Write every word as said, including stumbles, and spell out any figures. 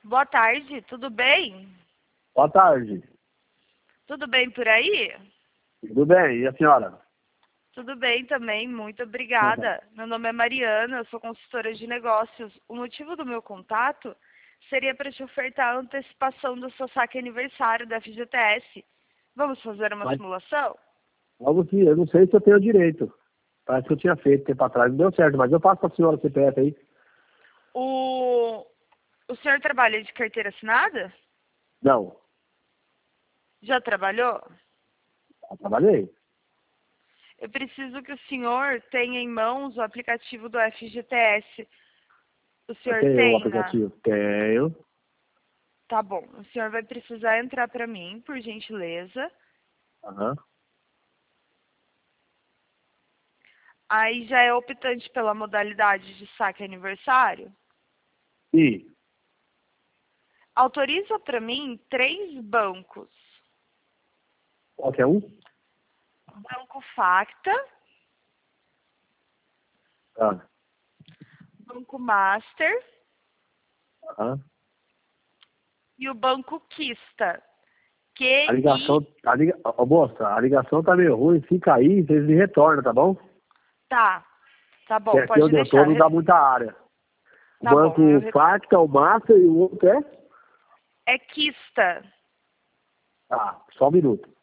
Boa tarde, tudo bem? Boa tarde. Tudo bem por aí? Tudo bem, e a senhora? Tudo bem também, muito obrigada. Meu nome é Mariana, eu sou consultora de negócios. O motivo do meu contato seria para te ofertar a antecipação do seu saque aniversário da F G T S. Vamos fazer uma Mas, simulação? logo que eu não sei se eu tenho direito. Parece que eu tinha feito tempo atrás, não deu certo, mas eu passo para a senhora o C P F aí. O... o senhor trabalha de carteira assinada? Não, Já trabalhou? eu trabalhei. Eu preciso que o senhor tenha em mãos o aplicativo do F G T S. O Eu senhor tenho o tem, né? aplicativo. Tenho. Tá bom. O senhor vai precisar entrar para mim, por gentileza. Aham. Aí já é optante pela modalidade de saque aniversário. E Autoriza para mim três bancos. qualquer um? Banco Facta, Ah. Banco Master Aham. e o Banco Quista. A Q I... ligação, a liga... Ô, moça, a ligação tá meio ruim, fica aí, vocês me retornam, tá bom? Tá, tá Que bom, aqui pode onde eu tô deixar. não dá muita área. O Tá bom, eu... banco Facta, o Master e o outro é? é Quista. Tá, só um minuto.